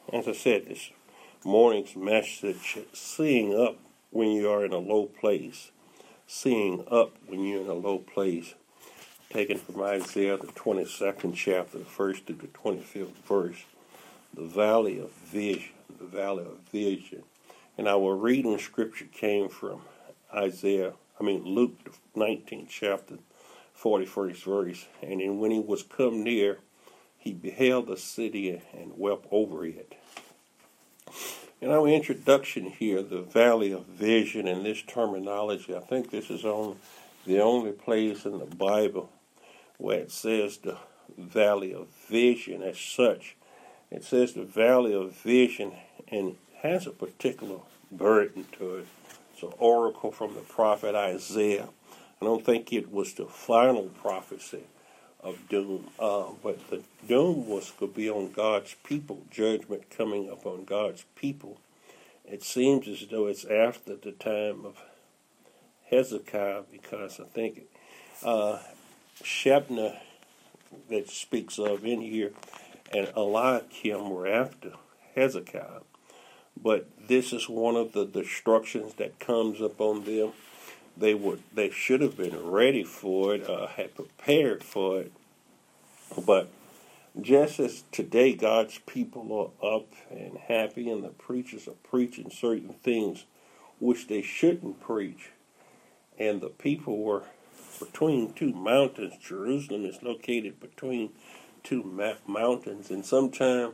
As I said, this morning's message, seeing up when you are in a low place. Seeing up when you're in a low place. Taken from Isaiah, the 22nd chapter, the 1st to the 25th verse. The valley of vision. The valley of vision. And our reading scripture came from Luke, the 19th chapter, 41st verse. And then when he was come near, he beheld the city and wept over it. In our introduction here, the valley of vision and this terminology, I think this is the only place in the Bible where it says the valley of vision as such. It says the valley of vision, and it has a particular burden to it. It's an oracle from the prophet Isaiah. I don't think it was the final prophecy of doom, but the doom could be on God's people, judgment coming up on God's people. It seems as though it's after the time of Hezekiah, because I think Shebna that speaks of in here and Eliakim were after Hezekiah. But this is one of the destructions that comes upon them. They should have been ready for it, had prepared for it. But just as today God's people are up and happy and the preachers are preaching certain things which they shouldn't preach, and the people were between two mountains. Jerusalem is located between two mountains, and sometimes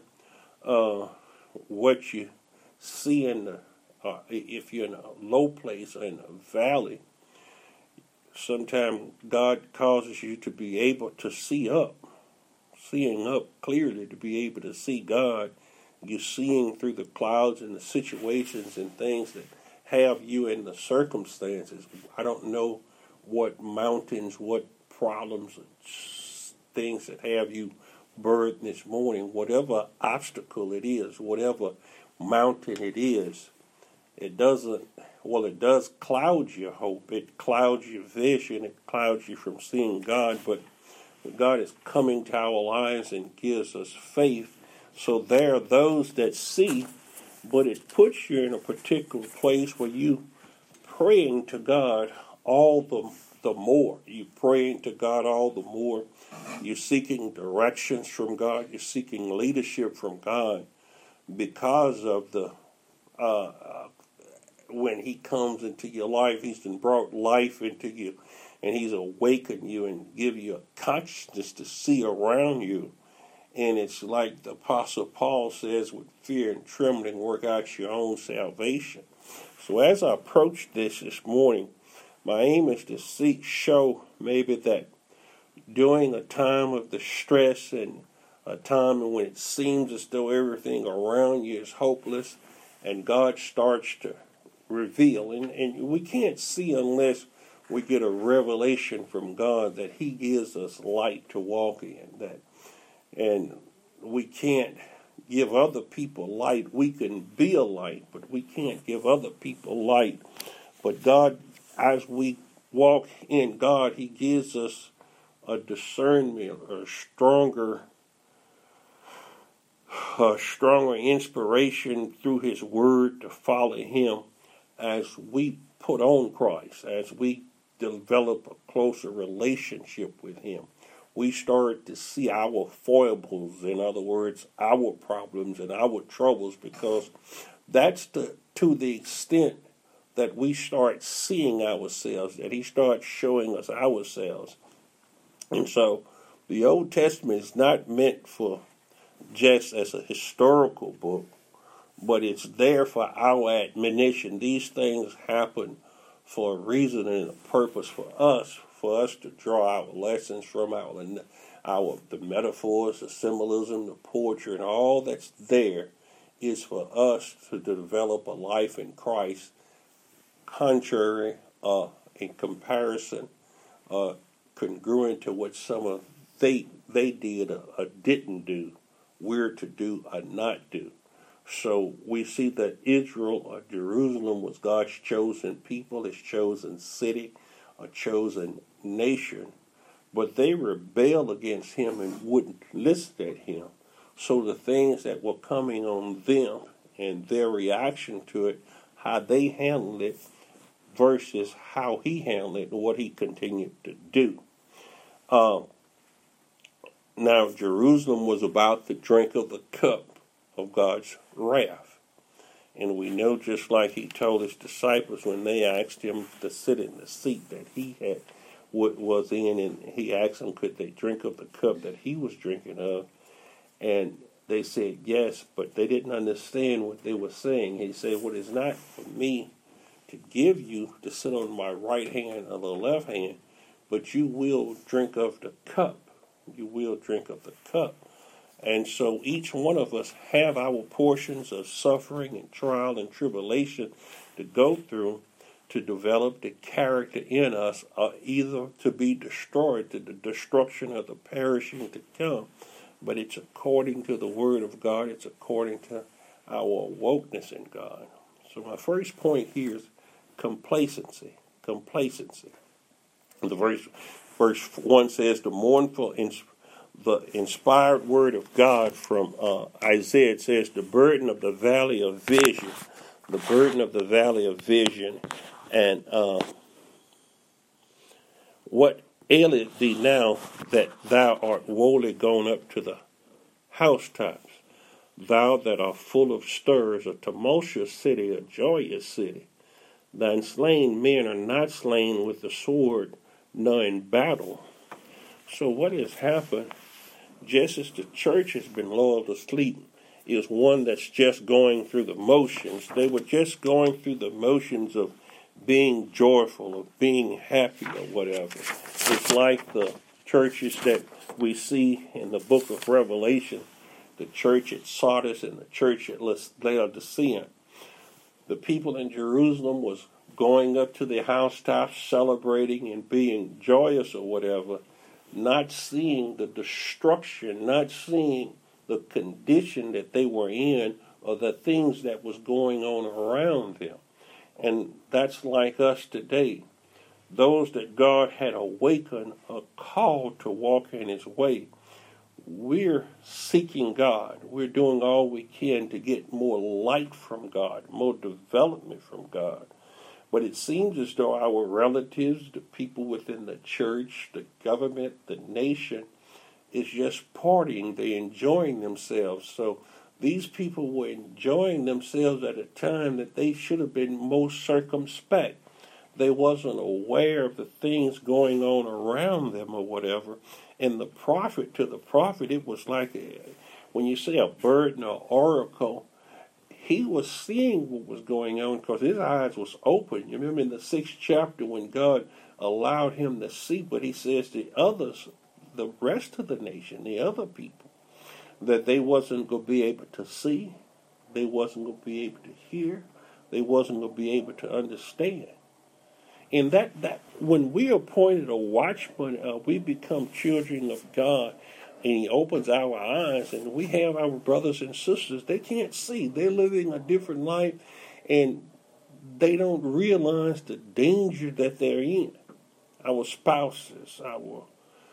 what you see if you're in a low place or in a valley, sometimes God causes you to be able to seeing up clearly, to be able to see God. You're seeing through the clouds and the situations and things that have you in the circumstances. I don't know what mountains, what problems, things that have you burdened this morning. Whatever obstacle it is, whatever mountain it is, it does cloud your hope. It clouds your vision. It clouds you from seeing God. But God is coming to our lives and gives us faith. So there are those that see, but it puts you in a particular place where you praying to God all the more. You're praying to God all the more. You're seeking directions from God. You're seeking leadership from God because of the when He comes into your life, He's brought life into you, and He's awakened you and give you a consciousness to see around you. And it's like the Apostle Paul says, with fear and trembling, work out your own salvation. So as I approach this morning, my aim is to show maybe that during a time of distress and a time when it seems as though everything around you is hopeless, and God starts to reveal, and we can't see unless we get a revelation from God that He gives us light to walk in, and we can't give other people light. We can be a light, but we can't give other people light. But God, as we walk in God, He gives us a discernment, a stronger inspiration through His Word to follow Him as we put on Christ, as we develop a closer relationship with Him. We start to see our foibles, in other words, our problems and our troubles, because that's to the extent that we start seeing ourselves, that He starts showing us ourselves. And so the Old Testament is not meant for just as a historical book, but it's there for our admonition. These things happen for a reason and a purpose for us to draw our lessons from the metaphors, the symbolism, the poetry, and all that's there is for us to develop a life in Christ, contrary, in comparison, congruent to what some of they did or didn't do, we're to do or not do. So we see that Israel or Jerusalem was God's chosen people, His chosen city, a chosen nation, but they rebelled against Him and wouldn't listen to Him. So the things that were coming on them and their reaction to it, how they handled it versus how he handled it and what he continued to do. Now, Jerusalem was about to drink of the cup of God's wrath. And we know, just like he told his disciples when they asked him to sit in the seat that he had was in, and he asked them, could they drink of the cup that he was drinking of? And they said yes, but they didn't understand what they were saying. He said, well, it's not for me to give you to sit on my right hand or the left hand, but you will drink of the cup. You will drink of the cup. And so each one of us have our portions of suffering and trial and tribulation to go through to develop the character in us, either to be destroyed, to the destruction of the perishing to come. But it's according to the Word of God. It's according to our awokeness in God. So my first point here is complacency. Complacency. The verse 1 says, the inspired word of God from Isaiah, it says, the burden of the valley of vision. The burden of the valley of vision. And what aileth thee now that thou art wholly gone up to the housetops? Thou that art full of stirs, a tumultuous city, a joyous city. Thine slain men are not slain with the sword, nor in battle. So what has happened, just as the church has been lulled to sleep, is one that's just going through the motions. They were just going through the motions of being joyful, of being happy, or whatever. It's like the churches that we see in the book of Revelation, the church at Sardis and the church at Laodicea. The people in Jerusalem was going up to the housetops, celebrating and being joyous or whatever, not seeing the destruction, not seeing the condition that they were in or the things that was going on around them. And that's like us today. Those that God had awakened are called to walk in his way. We're seeking God. We're doing all we can to get more light from God, more development from God. But it seems as though our relatives, the people within the church, the government, the nation, is just partying. They're enjoying themselves. So these people were enjoying themselves at a time that they should have been most circumspect. They wasn't aware of the things going on around them or whatever. And the prophet, to the prophet, it was like when you say a bird and an oracle, he was seeing what was going on because his eyes was open. You remember in the 6th chapter when God allowed him to see, but he says the others, the rest of the nation, the other people, that they wasn't going to be able to see, they wasn't going to be able to hear, they wasn't going to be able to understand. And that when we are appointed a watchman, we become children of God, and he opens our eyes, and we have our brothers and sisters. They can't see. They're living a different life, and they don't realize the danger that they're in. Our spouses, our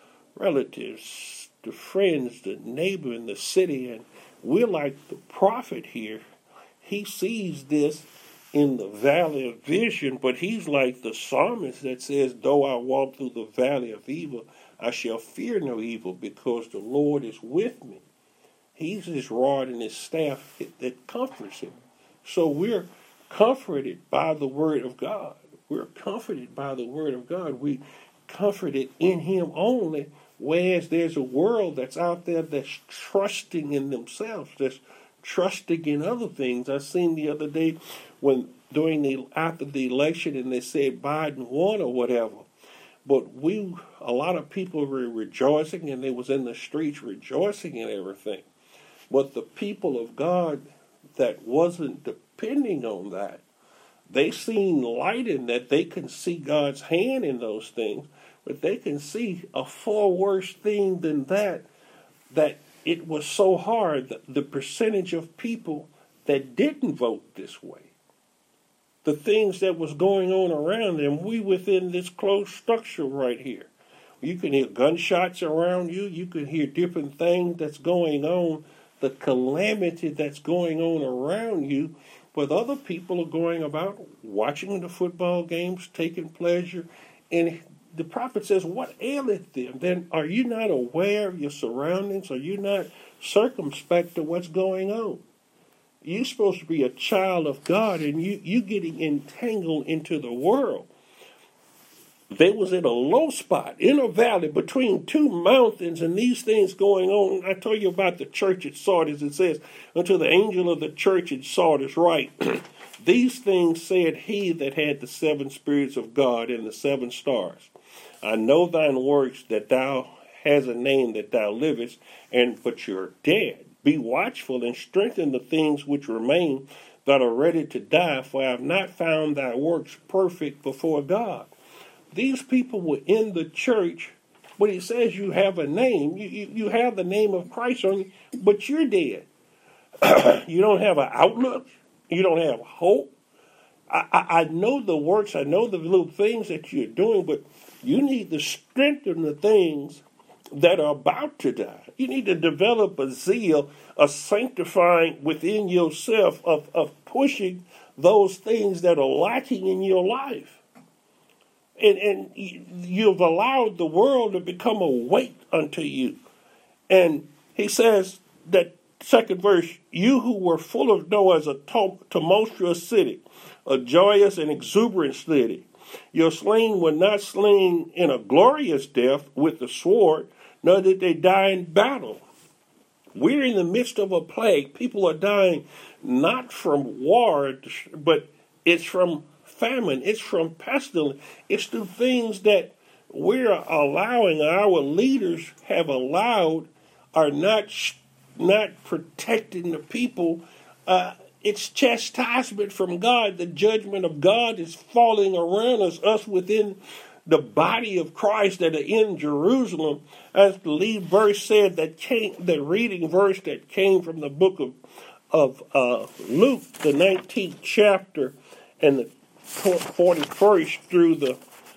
relatives, the friends, the neighbor in the city, and we're like the prophet here. He sees this in the valley of vision, but he's like the psalmist that says, though I walk through the valley of evil, I shall fear no evil because the Lord is with me. He's his rod and his staff that comforts him. So we're comforted by the word of God. We're comforted by the word of God. We comforted in him only, whereas there's a world that's out there that's trusting in themselves, that's trusting in other things. I seen the other day when after the election, and they said Biden won or whatever. But a lot of people were rejoicing, and they was in the streets rejoicing and everything. But the people of God that wasn't depending on that, they seen light in that. They can see God's hand in those things, but they can see a far worse thing than that it was so hard, the percentage of people that didn't vote this way. The things that was going on around them, we within this closed structure right here. You can hear gunshots around you. You can hear different things that's going on the calamity that's going on around you, but other people are going about watching the football games, taking pleasure, and the prophet says, what aileth them? Then are you not aware of your surroundings? Are you not circumspect to what's going on? You're supposed to be a child of God, and you getting entangled into the world. They was in a low spot, in a valley, between two mountains, and these things going on. I told you about the church at Sardis. It says, unto the angel of the church at Sardis write, these things said he that had the 7 spirits of God and the 7 stars. I know thine works, that thou hast a name, that thou livest, but you're dead. Be watchful and strengthen the things which remain that are ready to die, for I have not found thy works perfect before God. These people were in the church, but he says you have a name. You have the name of Christ on you, but you're dead. You don't have an outlook. You don't have hope. I know the works. I know the little things that you're doing, but you need to strengthen the things that are about to die. You need to develop a zeal, a sanctifying within yourself of pushing those things that are lacking in your life. And you've allowed the world to become a weight unto you. And he says that second verse, you who were full of Noah as a tumultuous city, a joyous and exuberant city. Your slain were not slain in a glorious death with the sword, nor did they die in battle. We're in the midst of a plague. People are dying not from war, but it's from famine. It's from pestilence. It's the things that we're allowing, our leaders have allowed, are not protecting the people. It's chastisement from God. The judgment of God is falling around us within the body of Christ that are in Jerusalem. As the lead verse said, the reading verse that came from the book of Luke, the 19th chapter, and the 41st through the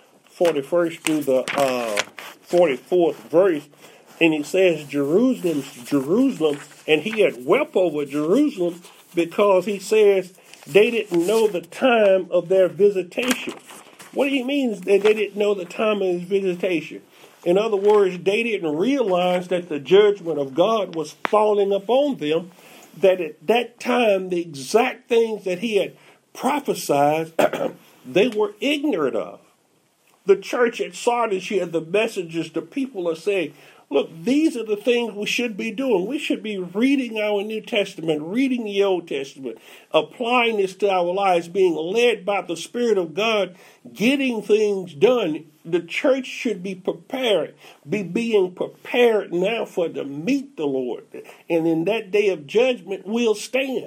44th verse, and he says Jerusalem, and he had wept over Jerusalem because he says they didn't know the time of their visitation. What he means that they didn't know the time of his visitation. In other words, they didn't realize that the judgment of God was falling upon them, that at that time the exact things that he had prophesied, they were ignorant of. The church at Sardis here, the messages, the people are saying, look, these are the things we should be doing. We should be reading our New Testament, reading the Old Testament, applying this to our lives, being led by the Spirit of God, getting things done. The church should be prepared, being prepared now to meet the Lord. And in that day of judgment, we'll stand.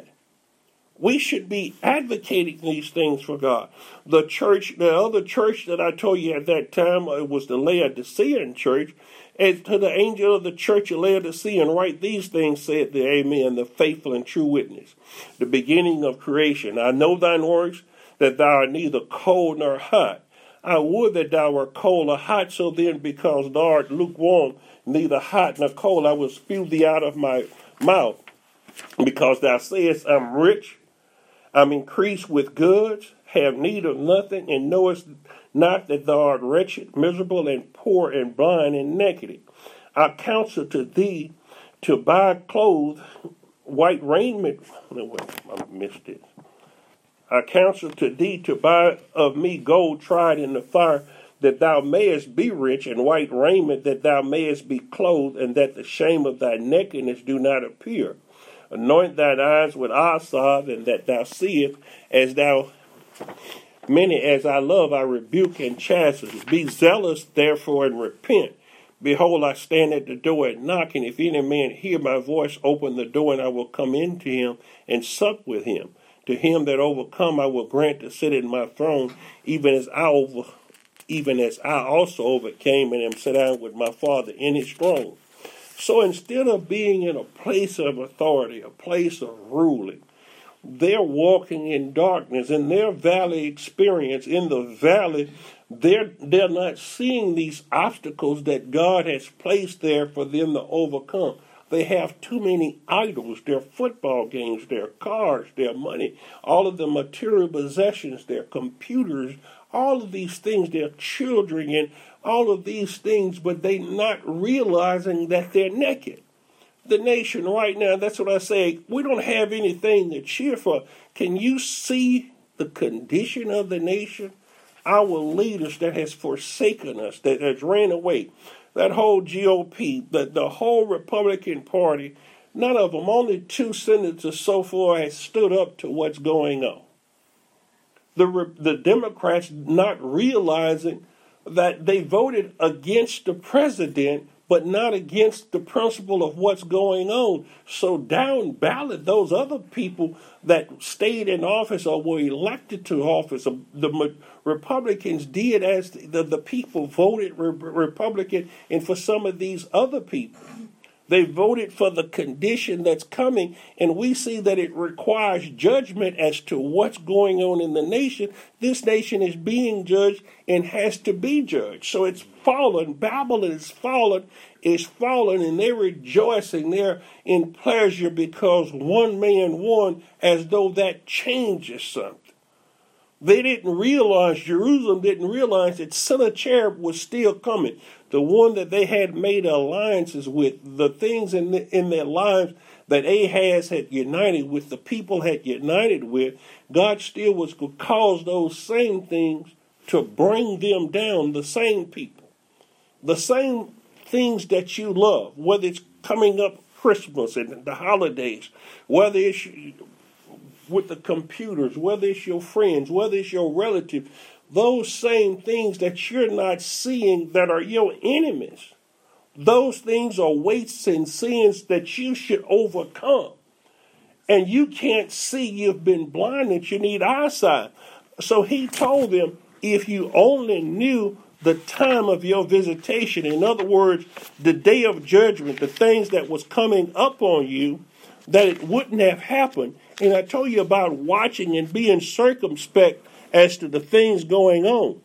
We should be advocating these things for God. The other church that I told you at that time, it was the Laodicean church. And to the angel of the church of Laodicea, and write these things, said the Amen, the faithful and true witness, the beginning of creation. I know thine works, that thou art neither cold nor hot. I would that thou wert cold or hot, so then because thou art lukewarm, neither hot nor cold, I will spew thee out of my mouth. Because thou sayest, I'm rich, I'm increased with goods, have need of nothing, and knowest not that thou art wretched, miserable, and poor, and blind, and naked. I counsel to thee to buy clothes, white raiment. No, wait, I missed it. I counsel to thee to buy of me gold tried in the fire, that thou mayest be rich, and white raiment, that thou mayest be clothed, and that the shame of thy nakedness do not appear. Anoint thine eyes with eye salve, and that thou seest, as thou many as I love, I rebuke and chasten. Be zealous, therefore, and repent. Behold, I stand at the door and knock, and if any man hear my voice, open the door, and I will come into him and sup with him. To him that overcome, I will grant to sit in my throne, even as I also overcame and am set down with my Father in his throne. So instead of being in a place of authority, a place of ruling, they're walking in darkness. In their valley experience, in the valley, they're not seeing these obstacles that God has placed there for them to overcome. They have too many idols, their football games, their cars, their money, all of the material possessions, their computers, all of these things, their children, and all of these things, but they not realizing that they're naked. The nation right now, that's what I say, we don't have anything to cheer for. Can you see the condition of the nation? Our leaders that has forsaken us, that has ran away, that whole GOP, the whole Republican Party, none of them, only 2 senators so far has stood up to what's going on. The Democrats not realizing that they voted against the president, but not against the principle of what's going on. So down ballot, those other people that stayed in office or were elected to office, the Republicans did as the people voted Republican, and for some of these other people, they voted for the condition that's coming, and we see that it requires judgment as to what's going on in the nation. This nation is being judged and has to be judged. So it's fallen. Babylon is fallen, and they're rejoicing. They're in pleasure because one man won, as though that changes something. They didn't realize, Jerusalem didn't realize that Sennacherib was still coming. The one that they had made alliances with, the things in their lives that Ahaz had united with, the people had united with, God still was going to cause those same things to bring them down, the same people. The same things that you love, whether it's coming up Christmas and the holidays, whether it's with the computers, whether it's your friends, whether it's your relatives, those same things that you're not seeing that are your enemies, those things are weights and sins that you should overcome. And you can't see, you've been blinded, you need eyesight. So he told them, if you only knew the time of your visitation, in other words, the day of judgment, the things that was coming up on you, that it wouldn't have happened. And I told you about watching and being circumspect as to the things going on.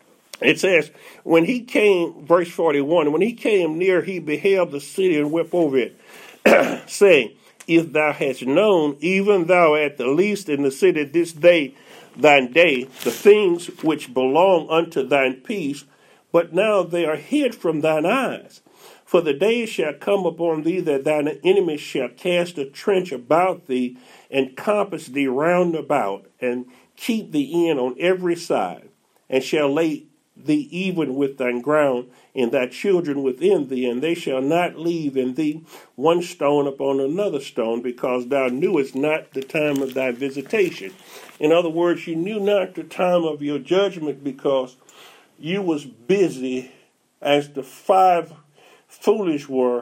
It says, when he came, verse 41, when he came near, he beheld the city and wept over it, saying, if thou hadst known, even thou at the least in the city this day, thine day, the things which belong unto thine peace, but now they are hid from thine eyes. For the days shall come upon thee that thine enemies shall cast a trench about thee, and compass thee round about, and keep thee in on every side, and shall lay thee even with thine ground, and thy children within thee, and they shall not leave in thee one stone upon another stone, because thou knewest not the time of thy visitation. In other words, you knew not the time of your judgment, because you was busy, as the 5 foolish were,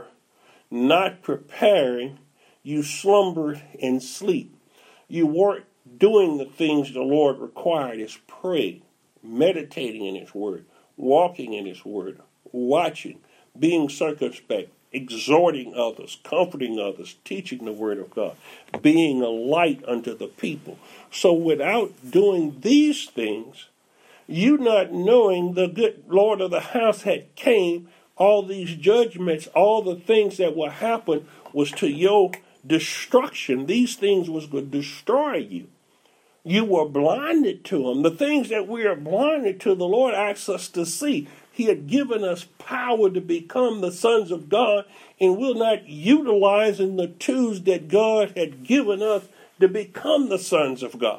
not preparing. You slumbered and sleep. You weren't doing the things the Lord required, is praying, meditating in his word, walking in his word, watching, being circumspect, exhorting others, comforting others, teaching the word of God, being a light unto the people. So without doing these things, you not knowing the good Lord of the house had came, all these judgments, all the things that will happen was to your destruction. These things was going to destroy you. You were blinded to them. The things that we are blinded to, the Lord asks us to see. He had given us power to become the sons of God, and we're not utilizing the tools that God had given us to become the sons of God.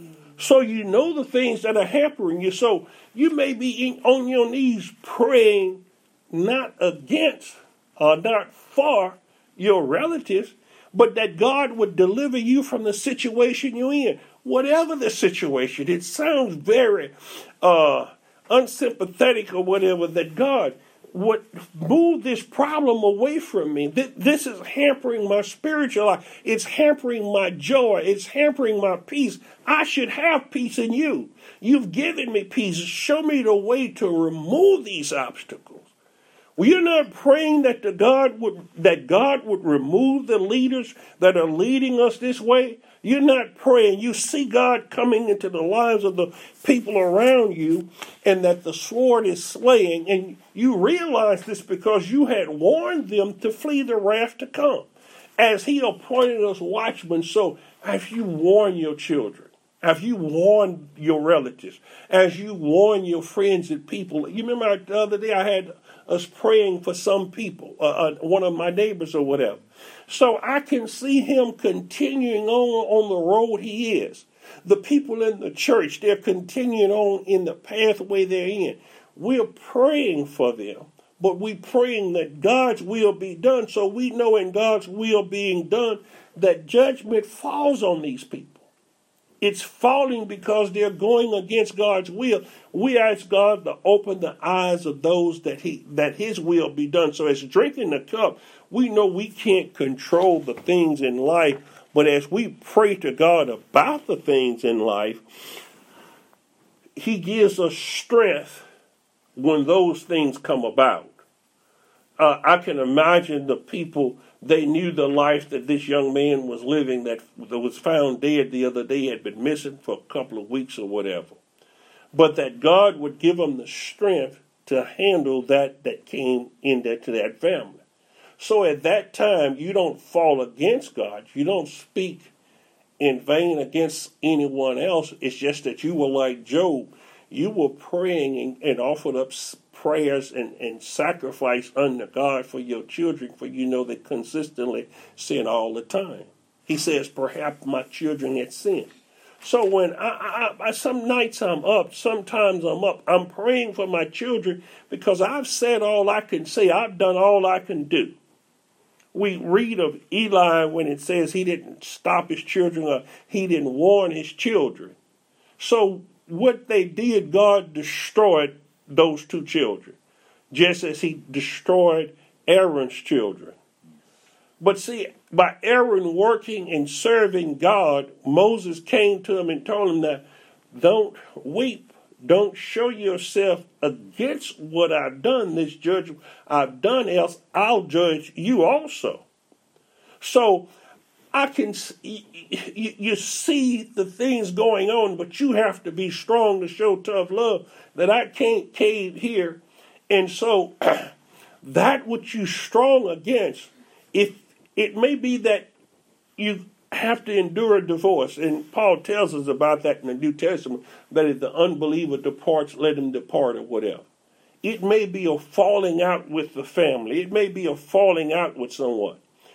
So you know the things that are hampering you. So you may be on your knees praying not against or not for your relatives, but that God would deliver you from the situation you're in. Whatever the situation, it sounds very unsympathetic or whatever, that God would move this problem away from me. This is hampering my spiritual life. It's hampering my joy. It's hampering my peace. I should have peace in you. You've given me peace. Show me the way to remove these obstacles. Well, you're not praying that God would remove the leaders that are leading us this way. You're not praying. You see God coming into the lives of the people around you, and that the sword is slaying. And you realize this because you had warned them to flee the wrath to come, as He appointed us watchmen. So, have you warned your children? Have you warned your relatives? As you warn your friends and people? You remember the other day I had us praying for some people, one of my neighbors or whatever. So I can see him continuing on the road he is. The people in the church, they're continuing on in the pathway they're in. We're praying for them, but we're praying that God's will be done. So we know in God's will being done that judgment falls on these people. It's falling because they're going against God's will. We ask God to open the eyes of those that His will be done. So as drinking the cup, we know we can't control the things in life, but as we pray to God about the things in life, He gives us strength when those things come about. I can imagine the people, they knew the life that this young man was living that was found dead the other day, had been missing for a couple of weeks or whatever. But that God would give them the strength to handle that came into that family. So at that time, you don't fall against God. You don't speak in vain against anyone else. It's just that you were like Job. You were praying and offered up prayers and sacrifice unto God for your children, for you know they consistently sin all the time. He says, perhaps my children had sinned. So when I some nights I'm up, sometimes I'm up, I'm praying for my children because I've said all I can say. I've done all I can do. We read of Eli when it says he didn't stop his children or he didn't warn his children. So what they did, God destroyed those two children, just as He destroyed Aaron's children. But see, by Aaron working and serving God, Moses came to him and told him that, don't weep, don't show yourself against what I've done, this judgment I've done, else I'll judge you also. So I can, you see the things going on, but you have to be strong to show tough love that I can't cave here. And so that which you strong against, if it may be that you have to endure a divorce, and Paul tells us about that in the New Testament, that if the unbeliever departs, let him depart or whatever. It may be a falling out with the family. It may be a falling out with someone.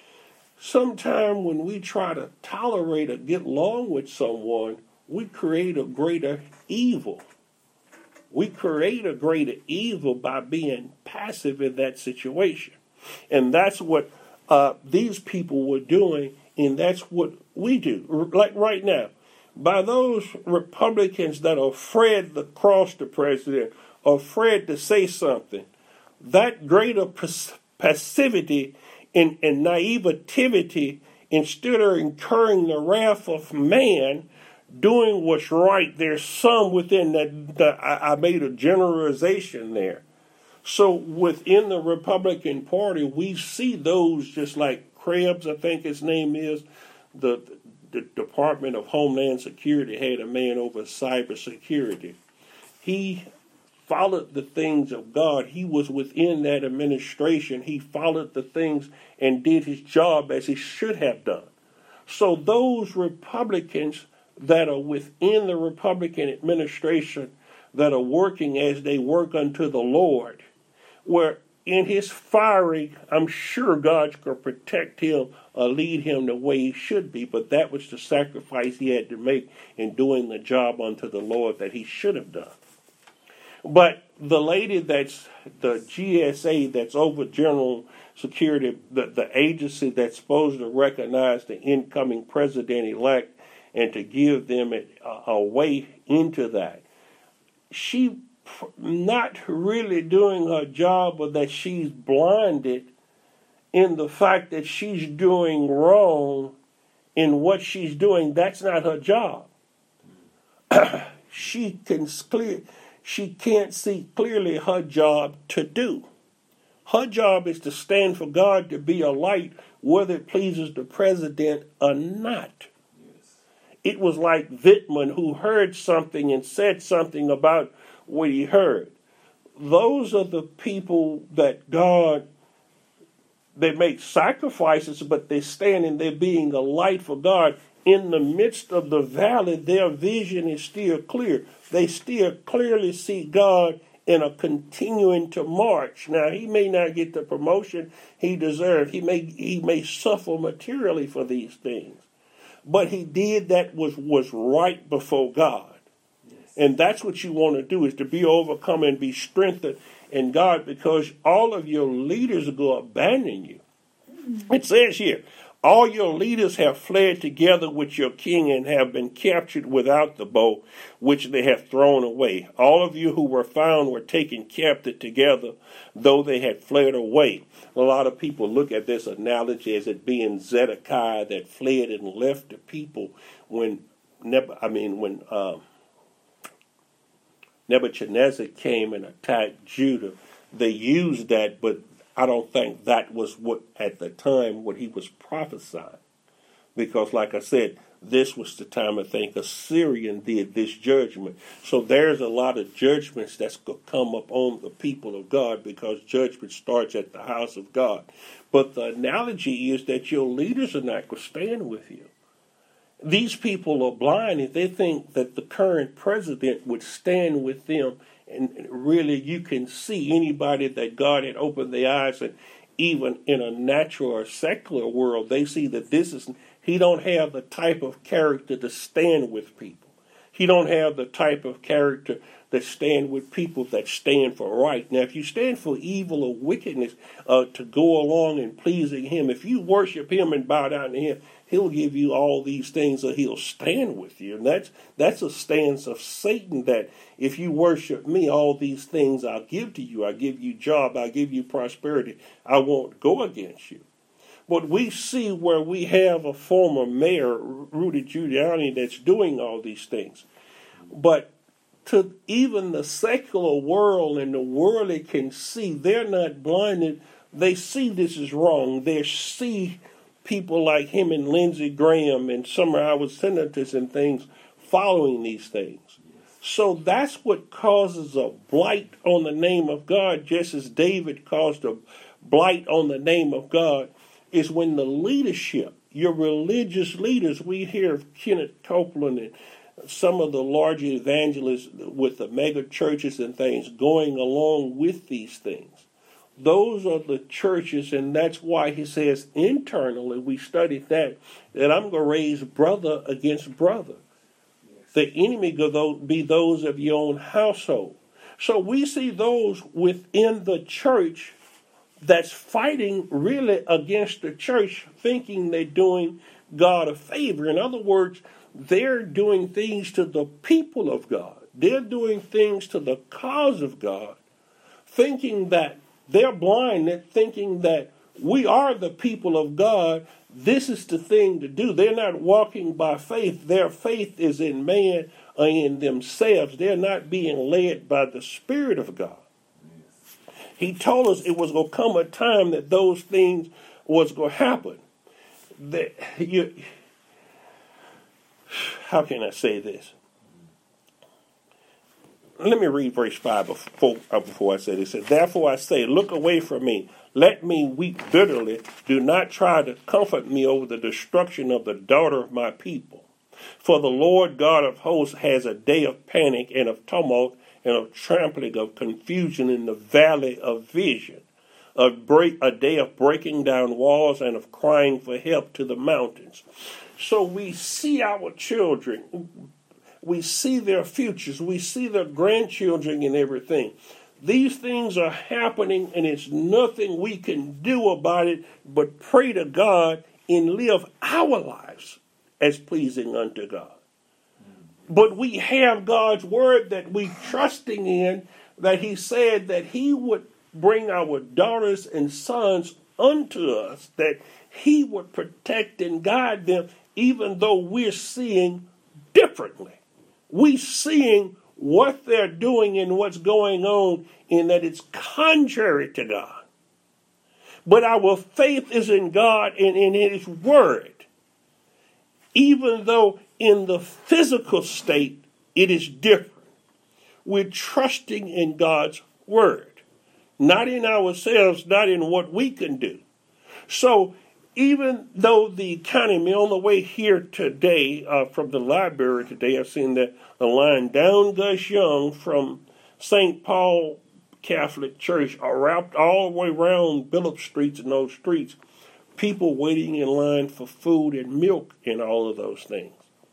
Sometime when we try to tolerate or get along with someone, we create a greater evil. We create a greater evil by being passive in that situation. And that's what these people were doing, and that's what we do. Like right now, by those Republicans that are afraid to cross the president, or afraid to say something, that greater passivity and naivety, instead of incurring the wrath of man, doing what's right, there's some within that, I made a generalization there. So within the Republican Party, we see those just like Krebs, I think his name is, the Department of Homeland Security had a man over cybersecurity. He followed the things of God. He was within that administration. He followed the things and did his job as he should have done. So those Republicans that are within the Republican administration that are working as they work unto the Lord, where in his firing, I'm sure God's going to protect him or lead him the way he should be, but that was the sacrifice he had to make in doing the job unto the Lord that he should have done. But the lady that's the GSA, that's over General Security, the agency that's supposed to recognize the incoming president-elect and to give them a way into that, she not really doing her job, but that she's blinded in the fact that she's doing wrong in what she's doing. That's not her job. She can't see clearly her job to do. Her job is to stand for God, to be a light, whether it pleases the president or not. Yes. It was like Whitman, who heard something and said something about what he heard. Those are the people that God, they make sacrifices, but they stand and they're being a light for God. In the midst of the valley, their vision is still clear. They still clearly see God and are continuing to march. Now, he may not get the promotion he deserved. He may suffer materially for these things. But he did that was right before God. And that's what you want to do, is to be overcome and be strengthened in God, because all of your leaders are going to abandon you. It says here, all your leaders have fled together with your king and have been captured without the bow, which they have thrown away. All of you who were found were taken captive together, though they had fled away. A lot of people look at this analogy as it being Zedekiah that fled and left the people when Nebuchadnezzar came and attacked Judah. They used that, but I don't think that was what, at the time, what he was prophesying. Because, like I said, this was the time I think Assyrian did this judgment. So there's a lot of judgments that's going to come up on the people of God, because judgment starts at the house of God. But the analogy is that your leaders are not going to stand with you. These people are blind if they think that the current president would stand with them, and really you can see anybody that God had opened their eyes, and even in a natural or secular world, they see that he don't have the type of character to stand with people. He don't have the type of character that stand with people that stand for right. Now, if you stand for evil or wickedness to go along in pleasing him, if you worship him and bow down to him, he'll give you all these things, or he'll stand with you. And that's a stance of Satan, that if you worship me, all these things I'll give to you. I'll give you job. I'll give you prosperity. I won't go against you. But we see where we have a former mayor, Rudy Giuliani, that's doing all these things. But to even the secular world and the worldly can see, they're not blinded. They see this is wrong. They see people like him and Lindsey Graham and some of our senators and things following these things. So that's what causes a blight on the name of God, just as David caused a blight on the name of God, is when the leadership, your religious leaders, we hear of Kenneth Copeland and some of the larger evangelists with the mega churches and things going along with these things. Those are the churches, and that's why he says internally, we studied that I'm going to raise brother against brother. Yes. The enemy will be those of your own household. So we see those within the church that's fighting really against the church, thinking they're doing God a favor. In other words, they're doing things to the people of God. They're doing things to the cause of God, thinking that they're blind, they're thinking that we are the people of God. This is the thing to do. They're not walking by faith. Their faith is in man or in themselves. They're not being led by the Spirit of God. He told us it was going to come a time that those things was going to happen. How can I say this? Let me read verse 5 before I say this. It says, therefore I say, look away from me. Let me weep bitterly. Do not try to comfort me over the destruction of the daughter of my people. For the Lord God of hosts has a day of panic and of tumult and of trampling, of confusion in the valley of vision. A day of breaking down walls and of crying for help to the mountains. So we see our children, we see their futures, we see their grandchildren and everything. These things are happening, and it's nothing we can do about it but pray to God and live our lives as pleasing unto God. But we have God's word that we trusting in, that he said that he would bring our daughters and sons unto us, that he would protect and guide them, even though we're seeing differently. We're seeing what they're doing and what's going on, and that it's contrary to God. But our faith is in God and in His Word. Even though in the physical state it is different, we're trusting in God's Word, not in ourselves, not in what we can do. So even though the economy, on the way here today from the library today, I've seen that a line down Gus Young from St. Paul Catholic Church are wrapped all the way around Phillip Streets and those streets, people waiting in line for food and milk and all of those things.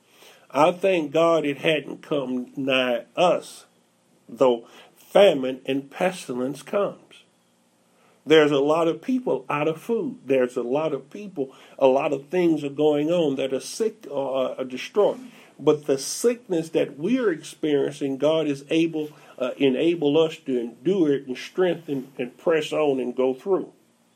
I thank God it hadn't come nigh us, though famine and pestilence comes. There's a lot of people out of food. There's a lot of people, a lot of things are going on that are sick or are destroyed. But the sickness that we're experiencing, God is able enable us to endure it and strengthen and press on and go through.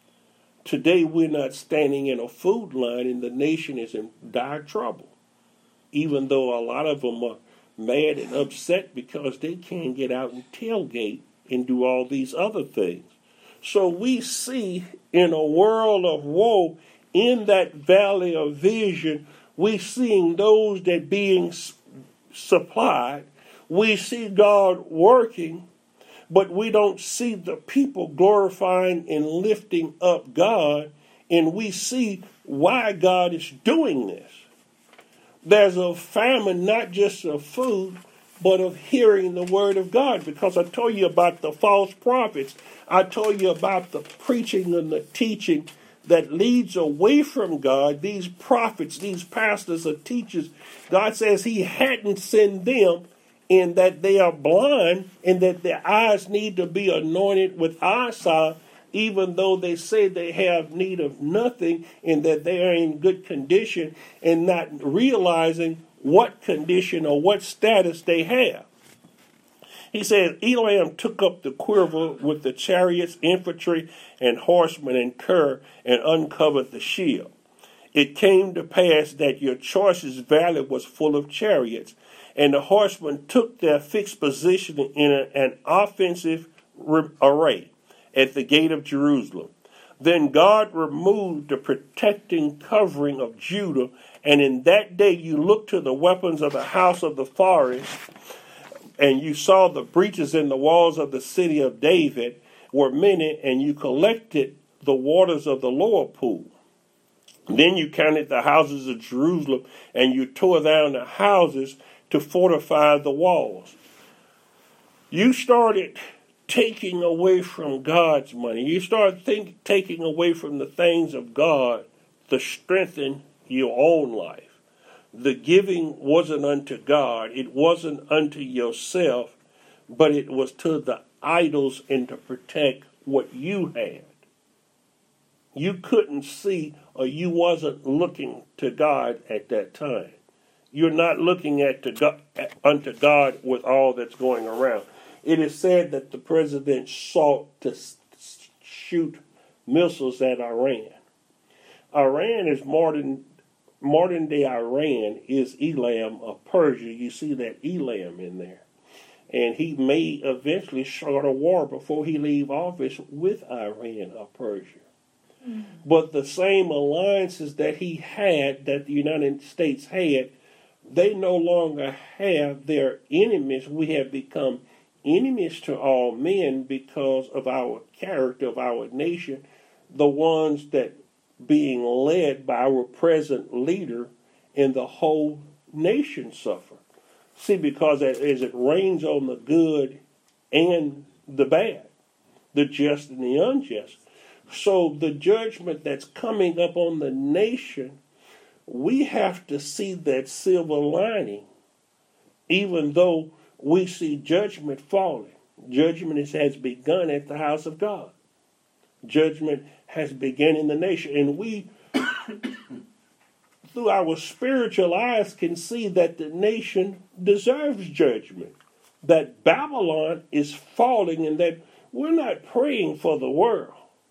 Today we're not standing in a food line and the nation is in dire trouble. Even though a lot of them are mad and upset because they can't get out and tailgate and do all these other things. So we see in a world of woe, in that valley of vision, we seeing those that being supplied. We see God working, but we don't see the people glorifying and lifting up God, and we see why God is doing this. There's a famine, not just of food, but of hearing the word of God. Because I told you about the false prophets. I told you about the preaching and the teaching that leads away from God. These prophets, these pastors or teachers, God says He hadn't sent them, and that they are blind and that their eyes need to be anointed with eyesight, even though they say they have need of nothing and that they are in good condition, and not realizing what condition or what status they have. He says, Elam took up the quiver with the chariots, infantry, and horsemen and cur, and uncovered the shield. It came to pass that your choicest valley was full of chariots, and the horsemen took their fixed position in an offensive array at the gate of Jerusalem. Then God removed the protecting covering of Judah, and in that day you looked to the weapons of the house of the forest, and you saw the breaches in the walls of the city of David were many, and you collected the waters of the lower pool. Then you counted the houses of Jerusalem, and you tore down the houses to fortify the walls. You started taking away from God's money. You started taking away from the things of God to strengthen your own life. The giving wasn't unto God. It wasn't unto yourself, but it was to the idols and to protect what you had. You couldn't see, or you wasn't looking to God at that time. You're not looking unto God with all that's going around. It is said that the president sought to shoot missiles at Iran. Iran is modern day Iran is Elam of Persia. You see that Elam in there. And he may eventually start a war before he leave office with Iran of Persia. Mm-hmm. But the same alliances that he had, that the United States had, they no longer have their enemies. We have become enemies to all men because of our character of our nation, the ones that being led by our present leader, and the whole nation suffer. See, because as it rains on the good and the bad, the just and the unjust. So the judgment that's coming up on the nation, we have to see that silver lining, even though we see judgment falling. Judgment has begun at the house of God. Judgment has begun in the nation. And we, through our spiritual eyes, can see that the nation deserves judgment. That Babylon is falling, and that we're not praying for the world.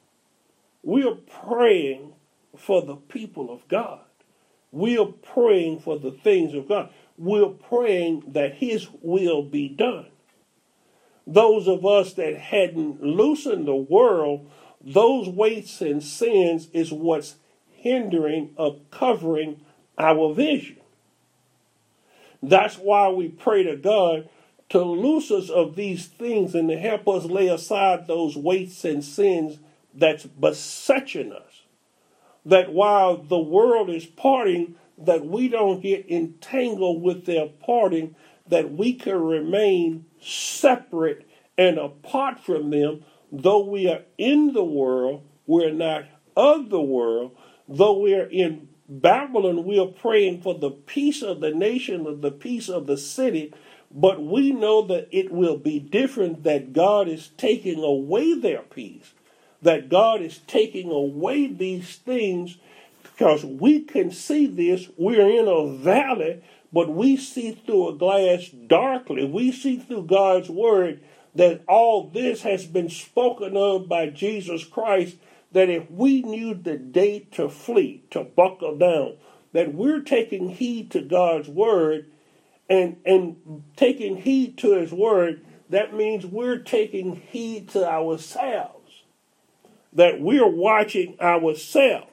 We are praying for the people of God. We are praying for the things of God. We're praying that His will be done. Those of us that hadn't loosened the world, those weights and sins is what's hindering or covering our vision. That's why we pray to God to loose us of these things and to help us lay aside those weights and sins that's besetting us. That while the world is parting, that we don't get entangled with their parting, that we can remain separate and apart from them. Though we are in the world, we're not of the world. Though we are in Babylon, we are praying for the peace of the nation, of the peace of the city. But we know that it will be different, that God is taking away their peace, that God is taking away these things, because we can see this. We're in a valley, but we see through a glass darkly. We see through God's word that all this has been spoken of by Jesus Christ, that if we knew the day to flee, to buckle down, that we're taking heed to God's word, and taking heed to his word, that means we're taking heed to ourselves, that we're watching ourselves.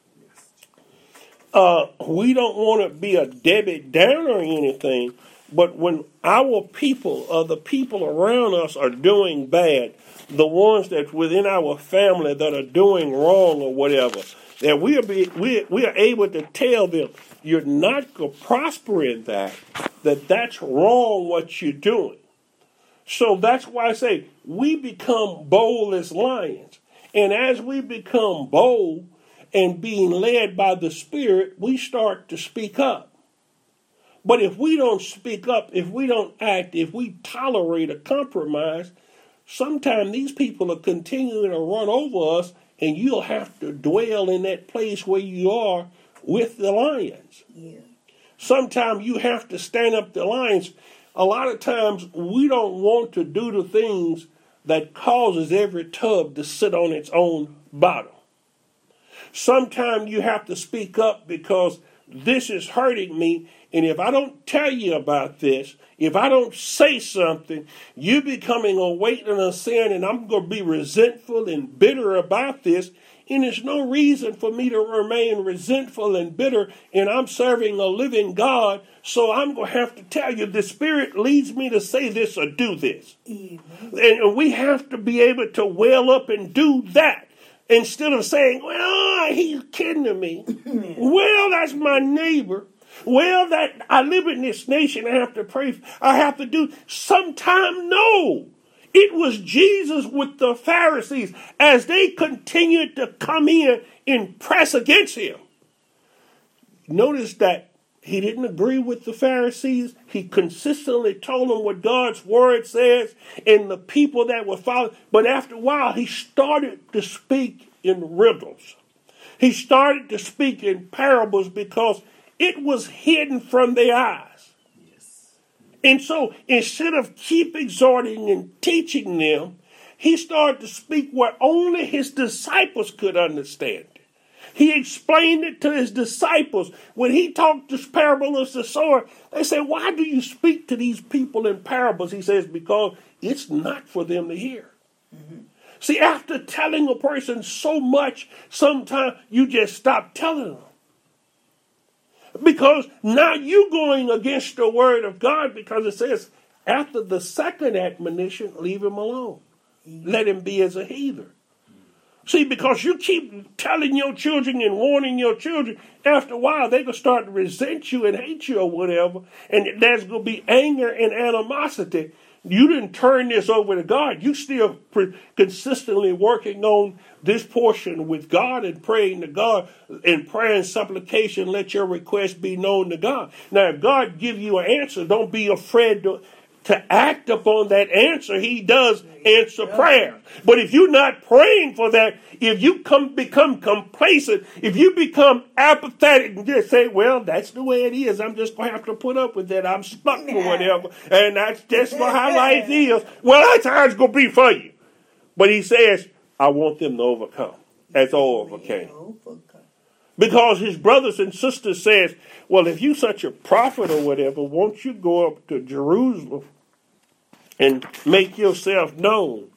We don't want to be a Debbie Downer or anything, but when our people, the people around us are doing bad, the ones that's within our family that are doing wrong or whatever, that we are able to tell them, you're not going to prosper in that's wrong what you're doing. So that's why I say we become bold as lions. And as we become bold and being led by the Spirit, we start to speak up. But if we don't speak up, if we don't act, if we tolerate a compromise, sometimes these people are continuing to run over us, and you'll have to dwell in that place where you are with the lions. Yeah. Sometimes you have to stand up to lions. A lot of times we don't want to do the things that causes every tub to sit on its own bottom. Sometimes you have to speak up because this is hurting me, and if I don't tell you about this, if I don't say something, you're becoming a weight and a sin, and I'm going to be resentful and bitter about this, and there's no reason for me to remain resentful and bitter, and I'm serving a living God, so I'm going to have to tell you the Spirit leads me to say this or do this. Mm-hmm. And we have to be able to well up and do that. Instead of saying, well, he's kidding me. Well, that's my neighbor. Well, that I live in this nation, I have to pray. I have to do. Sometime, no. It was Jesus with the Pharisees as they continued to come in and press against him. Notice that he didn't agree with the Pharisees. He consistently told them what God's word says and the people that were following. But after a while, he started to speak in riddles. He started to speak in parables because it was hidden from their eyes. Yes. And so instead of keep exhorting and teaching them, he started to speak what only his disciples could understand. He explained it to his disciples. When he talked this parable of the sower, they said, why do you speak to these people in parables? He says, because it's not for them to hear. Mm-hmm. See, after telling a person so much, sometimes you just stop telling them. Because now you're going against the word of God, because it says, after the second admonition, leave him alone. Let him be as a heathen. See, because you keep telling your children and warning your children, after a while they're going to start to resent you and hate you or whatever, and there's going to be anger and animosity. You didn't turn this over to God. You still consistently working on this portion with God and praying to God, and prayer and supplication, let your request be known to God. Now, if God give you an answer, don't be afraid to act upon that answer. He does answer prayer. But if you're not praying for that, if you become complacent, if you become apathetic and just say, well, that's the way it is, I'm just going to have to put up with that, I'm stuck or whatever, and that's just for how life is, well, that's how it's going to be for you. But he says, I want them to overcome as all overcame. Because his brothers and sisters says, well, if you such a prophet or whatever, won't you go up to Jerusalem and make yourself known?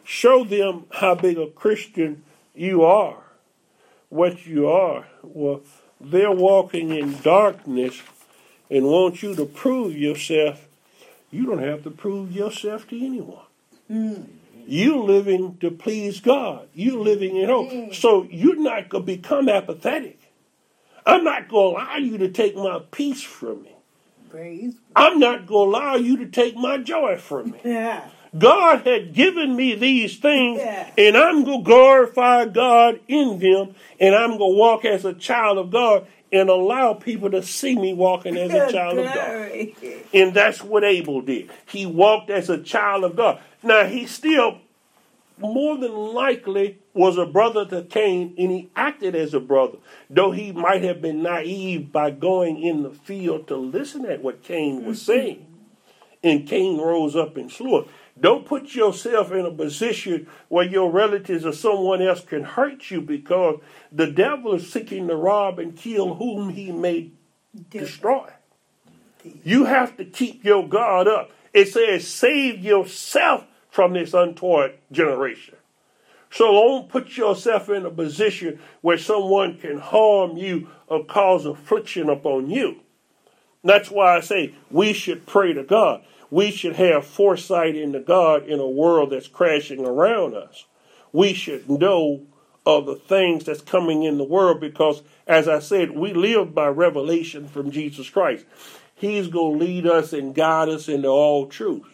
Show them how big a Christian you are, what you are. Well, they're walking in darkness and want you to prove yourself. You don't have to prove yourself to anyone. You living to please God. You living in hope. So you're not going to become apathetic. I'm not going to allow you to take my peace from me. I'm not going to allow you to take my joy from me. Yeah. God had given me these things, Yeah. and I'm going to glorify God in them, and I'm going to walk as a child of God and allow people to see me walking as a child of God. And that's what Abel did. He walked as a child of God. Now, he still more than likely was a brother to Cain, and he acted as a brother, though he might have been naive by going in the field to listen at what Cain was saying. And Cain rose up and slew him. Don't put yourself in a position where your relatives or someone else can hurt you, because the devil is seeking to rob and kill whom he may destroy. You have to keep your guard up. It says, save yourself from this untoward generation. So don't put yourself in a position where someone can harm you or cause affliction upon you. That's why I say we should pray to God. We should have foresight into God in a world that's crashing around us. We should know of the things that's coming in the world, because, as I said, we live by revelation from Jesus Christ. He's going to lead us and guide us into all truth.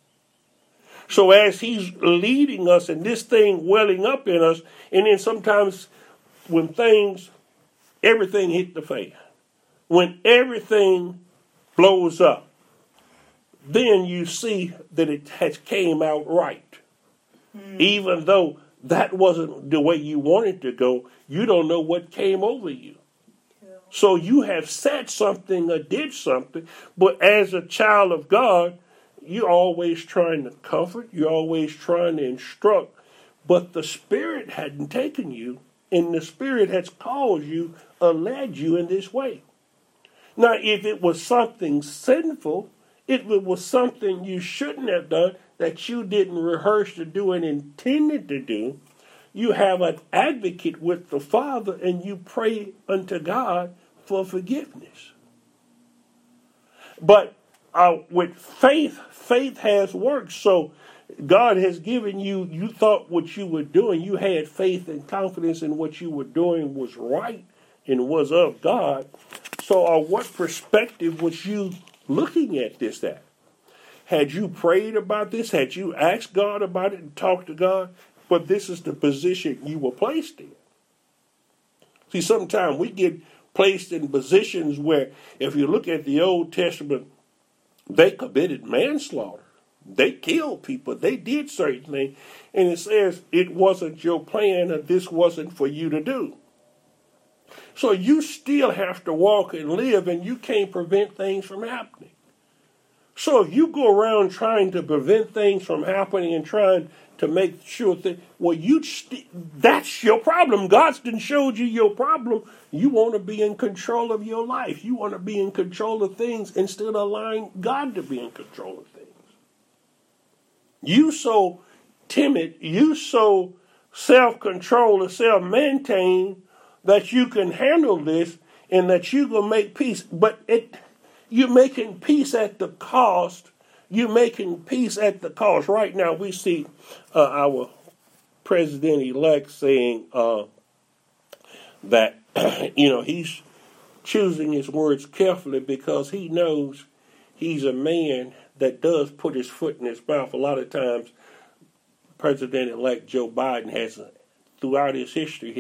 So as he's leading us and this thing welling up in us, and then sometimes when everything hit the fan, when everything blows up, then you see that it has came out right. Even though that wasn't the way you wanted to go, you don't know what came over you. So you have said something or did something, but as a child of God, you're always trying to comfort, you're always trying to instruct, but the Spirit hadn't taken you, and the Spirit has caused you or led you in this way. Now, if it was something sinful, if it was something you shouldn't have done, that you didn't rehearse to do and intended to do, you have an advocate with the Father, and you pray unto God for forgiveness. But with faith has works. So God has given you, you thought what you were doing, you had faith and confidence in what you were doing was right and was of God. So what perspective was you looking at this at? Had you prayed about this? Had you asked God about it and talked to God? But this is the position you were placed in. See, sometimes we get placed in positions where, if you look at the Old Testament, they committed manslaughter. They killed people. They did certain things. And it says it wasn't your plan, or this wasn't for you to do. So you still have to walk and live, and you can't prevent things from happening. So if you go around trying to prevent things from happening and trying to make sure that, well, that's your problem. God's done showed you your problem. You want to be in control of your life. You want to be in control of things instead of allowing God to be in control of things. You so timid, you so self-controlled or self-maintained that you can handle this and that you can make peace. But you're making peace at the cost. You're making peace at the cost. Right now we see our president-elect saying that, he's choosing his words carefully, because he knows he's a man that does put his foot in his mouth. A lot of times, President-elect Joe Biden throughout his history,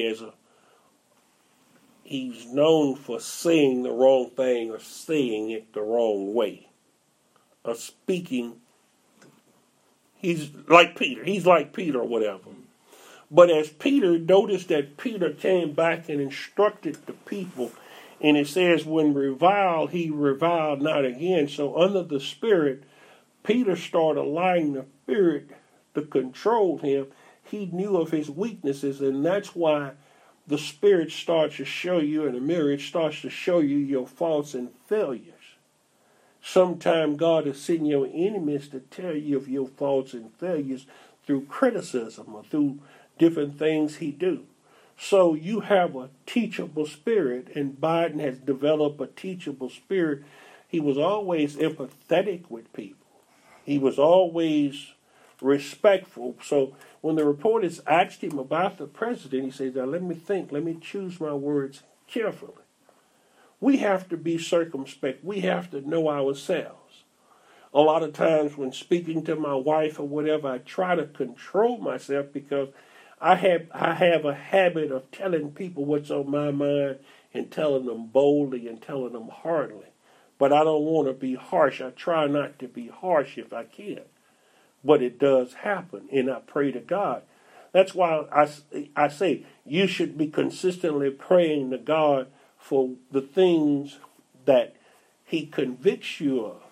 he's known for saying the wrong thing or saying it the wrong way. Or speaking, he's like Peter or whatever. But as Peter, noticed that Peter came back and instructed the people, and it says, when reviled, he reviled not again. So under the Spirit, Peter started allowing the Spirit to control him. He knew of his weaknesses, and that's why the Spirit starts to show you in the mirror. It starts to show you your faults and failures. Sometimes God is sending your enemies to tell you of your faults and failures, through criticism or through different things he do. So you have a teachable spirit, and Biden has developed a teachable spirit. He was always empathetic with people. He was always respectful. So when the reporters asked him about the president, he said, now let me think, let me choose my words carefully. We have to be circumspect. We have to know ourselves. A lot of times when speaking to my wife or whatever, I try to control myself because I have a habit of telling people what's on my mind and telling them boldly and telling them hardly. But I don't want to be harsh. I try not to be harsh if I can. But it does happen, and I pray to God. That's why I say you should be consistently praying to God for the things that he convicts you of.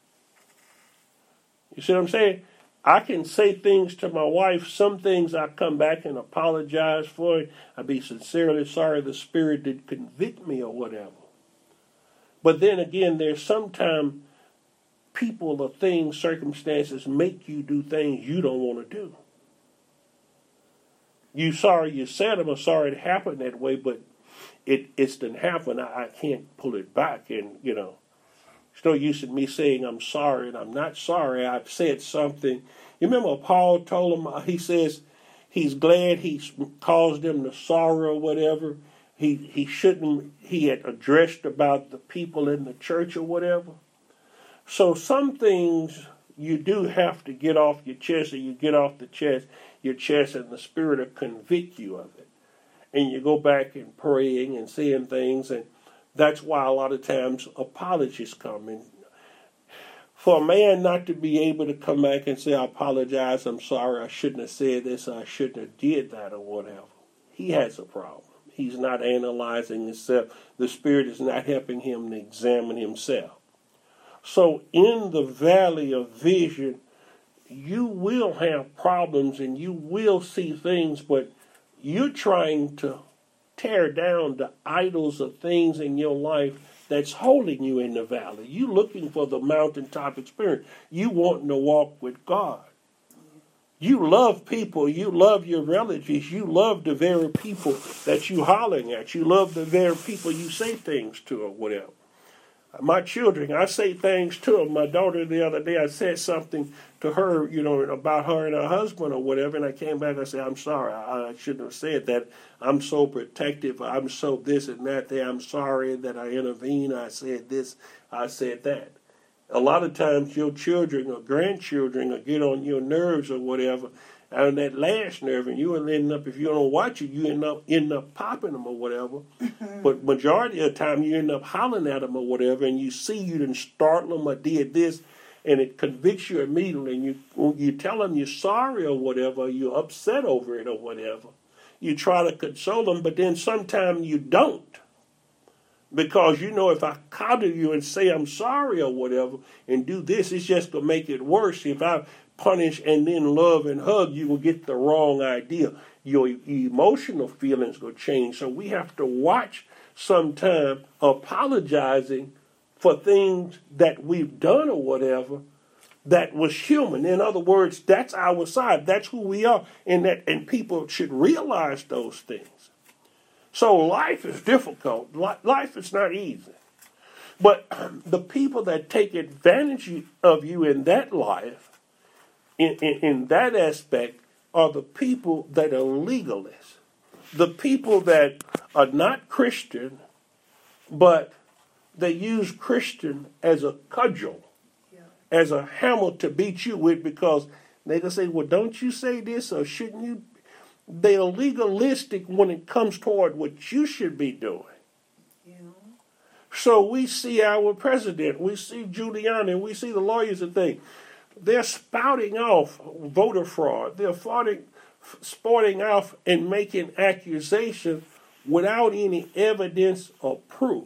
You see what I'm saying? I can say things to my wife. Some things I come back and apologize for. I be sincerely sorry the Spirit did convict me or whatever. But then again, there's sometimes people or things, circumstances make you do things you don't want to do. You sorry you said them or sorry it happened that way, but it's done happen. I can't pull it back. And, it's no use in me saying I'm sorry and I'm not sorry. I've said something. You remember Paul told him, he says he's glad he's caused them to sorrow or whatever. He had addressed about the people in the church or whatever. So some things you do have to get off your chest, or you get off your chest, and the Spirit will convict you of it. And you go back and praying and saying things, and that's why a lot of times apologies come. And for a man not to be able to come back and say, I apologize, I'm sorry, I shouldn't have said this, I shouldn't have did that or whatever, he has a problem. He's not analyzing himself. The Spirit is not helping him to examine himself. So in the valley of vision, you will have problems and you will see things, but you're trying to tear down the idols of things in your life that's holding you in the valley. You're looking for the mountaintop experience. You want to walk with God. You love people. You love your relatives. You love the very people that you hollering at. You love the very people you say things to or whatever. My children, I say things to them. My daughter the other day, I said something to her, about her and her husband or whatever, and I came back and I said, I'm sorry, I shouldn't have said that. I'm so protective. I'm so this and that. I'm sorry that I intervened. I said this, I said that. A lot of times your children or grandchildren will get on your nerves or whatever, on that last nerve, and you will end up, if you don't watch it, you end up popping them or whatever. But majority of the time, you end up hollering at them or whatever, and you see you didn't startle them or did this, and it convicts you immediately. And you tell them you're sorry or whatever, you're upset over it or whatever. You try to console them, but then sometimes you don't. Because if I coddle you and say I'm sorry or whatever and do this, it's just going to make it worse. If I punish and then love and hug, you will get the wrong idea. Your emotional feelings will change. So we have to watch sometime apologizing for things that we've done or whatever that was human. In other words, that's our side. That's who we are. And people should realize those things. So life is difficult. Life is not easy. But the people that take advantage of you in that life, in that aspect, are the people that are legalists. The people that are not Christian, but they use Christian as a cudgel, as a hammer to beat you with, because they can say, well, don't you say this, or shouldn't you? They are legalistic when it comes toward what you should be doing. Yeah. So we see our president, we see Giuliani, we see the lawyers and things. They're spouting off voter fraud. They're spouting off and making accusations without any evidence or proof.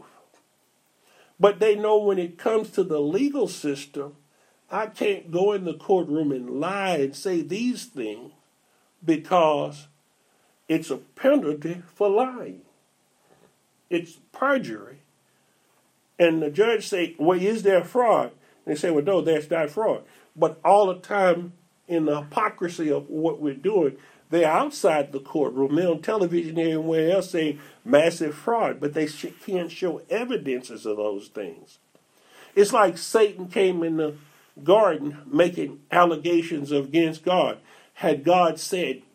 But they know when it comes to the legal system, I can't go in the courtroom and lie and say these things because it's a penalty for lying. It's perjury. And the judge say, well, is there fraud? And they say, well, no, that's not fraud. But all the time, in the hypocrisy of what we're doing. They're outside the courtroom. They're on television and everywhere else saying massive fraud, but they can't show evidences of those things. It's like Satan came in the garden making allegations against God. Had God said.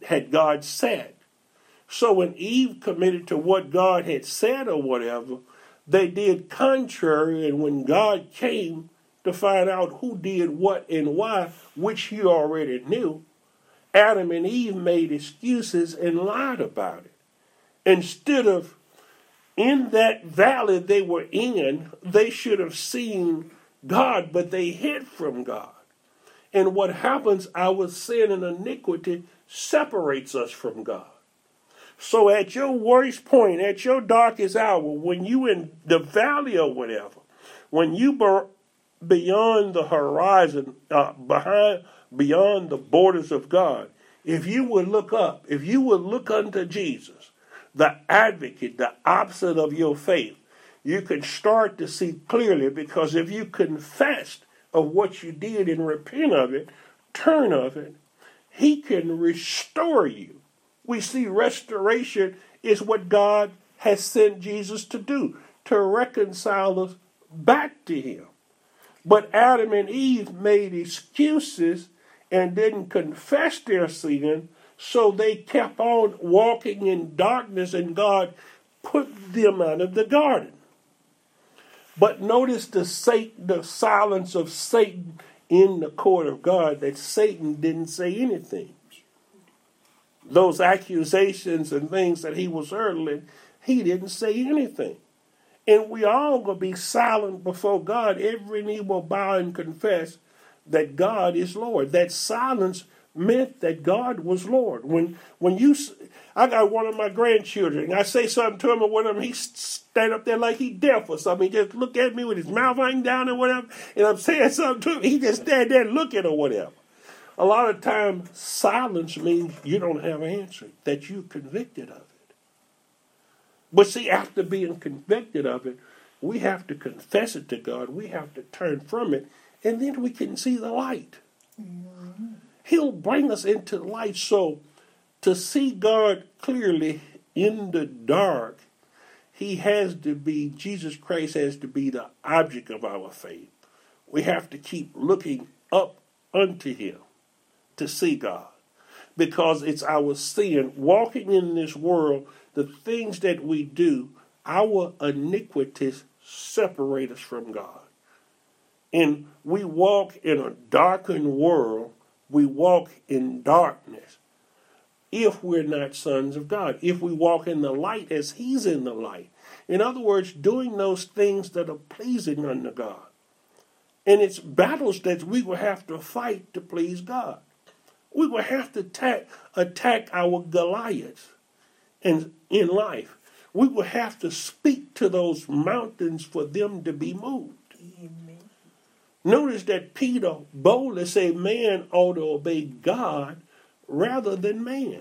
So when Eve committed to what God had said or whatever, they did contrary, and when God came to find out who did what and why, which he already knew, Adam and Eve made excuses and lied about it. Instead of, in that valley they were in, they should have seen God, but they hid from God. And what happens, our sin and iniquity separates us from God. So at your worst point, at your darkest hour, when you in the valley or whatever, when you beyond the horizon, beyond the borders of God, if you would look up, if you would look unto Jesus, the advocate, the opposite of your faith, you can start to see clearly, because if you confessed of what you did and repent of it, turn of it, he can restore you. We see restoration is what God has sent Jesus to do, to reconcile us back to him. But Adam and Eve made excuses and didn't confess their sin, so they kept on walking in darkness, and God put them out of the garden. But notice the silence of Satan in the court of God, that Satan didn't say anything. Those accusations and things that he was hurling, he didn't say anything. And we all going to be silent before God. Every knee will bow and confess that God is Lord. That silence meant that God was Lord. I got one of my grandchildren, and I say something to him or whatever, he stand up there like he deaf or something. He just look at me with his mouth hanging down or whatever, and I'm saying something to him, he just stand there looking or whatever. A lot of times, silence means you don't have an answer, that you're convicted of it. But see, after being convicted of it, we have to confess it to God. We have to turn from it, and then we can see the light. Mm-hmm. He'll bring us into the light. So to see God clearly in the dark, Jesus Christ has to be the object of our faith. We have to keep looking up unto him to see God, because it's our sin walking in this world, the things that we do, our iniquities separate us from God. And we walk in a darkened world, we walk in darkness if we're not sons of God, if we walk in the light as he's in the light. In other words, doing those things that are pleasing unto God. And it's battles that we will have to fight to please God. We will have to attack our Goliaths in life. We will have to speak to those mountains for them to be moved. Amen. Notice that Peter boldly said man ought to obey God rather than man.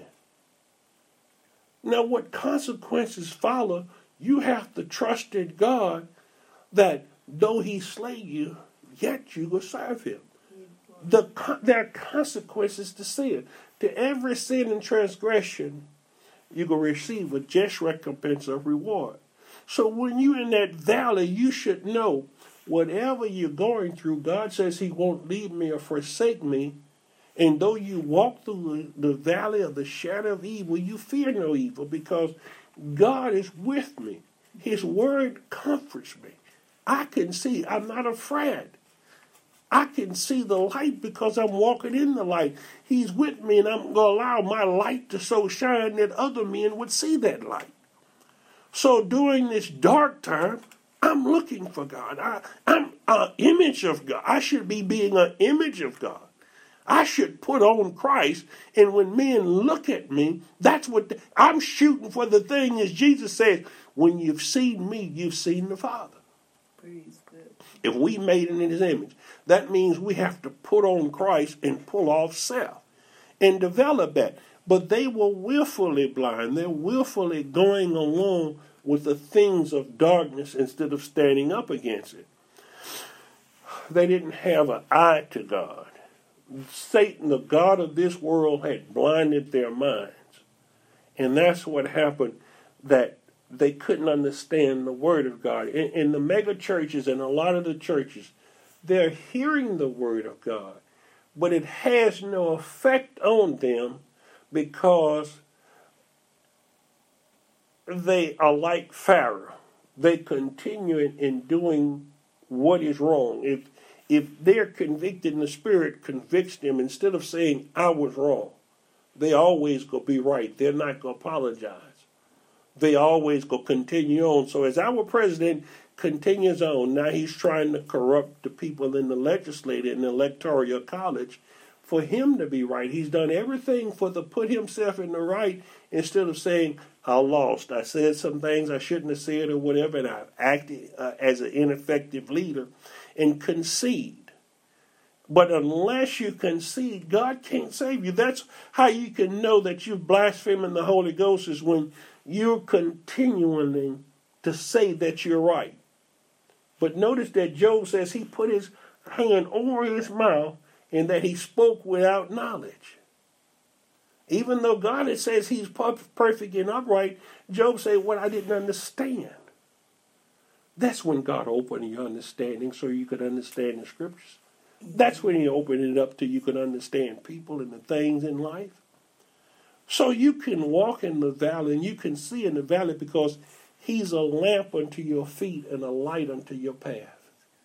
Now, what consequences follow, you have to trust in God that though he slay you, yet you will serve him. There are consequences to sin. To every sin and transgression, you will receive a just recompense of reward. So when you're in that valley, you should know whatever you're going through, God says he won't leave me or forsake me. And though you walk through the valley of the shadow of evil, you fear no evil, because God is with me. His word comforts me. I can see. I'm not afraid. I can see the light because I'm walking in the light. He's with me, and I'm going to allow my light to so shine that other men would see that light. So during this dark time, I'm looking for God. I'm an image of God. I should be being an image of God. I should put on Christ, and when men look at me, that's what I'm shooting for. The thing is, Jesus says, when you've seen me, you've seen the Father. Praise God. If we made it in his image, that means we have to put on Christ and pull off self and develop that. But they were willfully blind. They're willfully going along with the things of darkness instead of standing up against it. They didn't have an eye to God. Satan, the god of this world, had blinded their minds. And that's what happened, that they couldn't understand the word of God. In the mega churches and a lot of the churches, they're hearing the word of God, but it has no effect on them because they are like Pharaoh. They continue in doing what is wrong. If they're convicted and the Spirit convicts them, instead of saying, I was wrong, they always go be right. They're not going to apologize. They always go continue on. So as our president continues on, now he's trying to corrupt the people in the legislature and the electoral college for him to be right. He's done everything to put himself in the right, instead of saying, I lost. I said some things I shouldn't have said or whatever, and I've acted as an ineffective leader, and concede. But unless you concede, God can't save you. That's how you can know that you're blaspheming the Holy Ghost, is when you're continuing to say that you're right. But notice that Job says he put his hand over his mouth and that he spoke without knowledge. Even though God says he's perfect and upright, Job said, what I didn't understand. That's when God opened your understanding so you could understand the scriptures. That's when he opened it up to you can understand people and the things in life. So you can walk in the valley and you can see in the valley, because he's a lamp unto your feet and a light unto your path.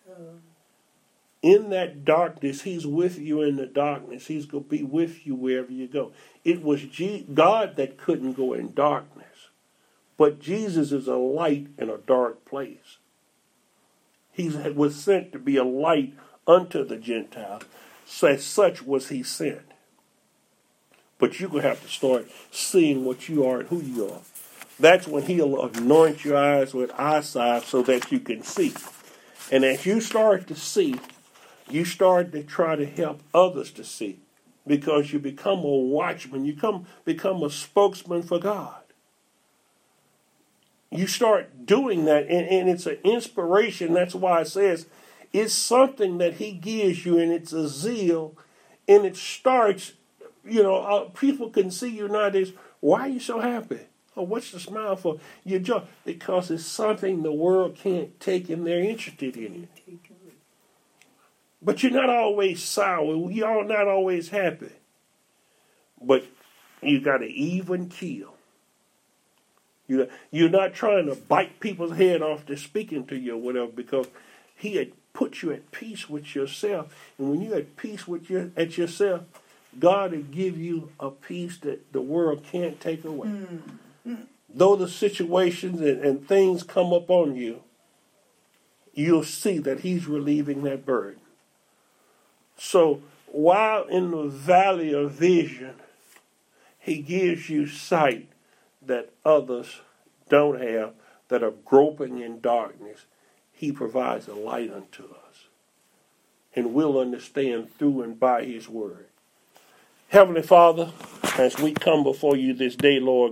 In that darkness, he's with you in the darkness. He's going to be with you wherever you go. It was God that couldn't go in darkness. But Jesus is a light in a dark place. He was sent to be a light unto the Gentiles. So as such was he sent. But you're going to have to start seeing what you are and who you are. That's when he'll anoint your eyes with eyesight so that you can see. And as you start to see, you start to try to help others to see, because you become a watchman. You become a spokesman for God. You start doing that, and it's an inspiration. That's why it says it's something that he gives you, and it's a zeal, and it starts, people can see you nowadays. Why are you so happy? Oh, what's the smile for? Your joy. Because it's something the world can't take, and they're interested in it. But you're not always sour. You're not always happy. But you got an even keel. You're not trying to bite people's head off to speaking to you or whatever, because he had put you at peace with yourself. And when you're at peace with yourself, God will give you a peace that the world can't take away. Mm-hmm. Though the situations and things come up on you, you'll see that he's relieving that burden. So while in the valley of vision, he gives you sight that others don't have, that are groping in darkness. He provides a light unto us. And we'll understand through and by his word. Heavenly Father, as we come before you this day, Lord,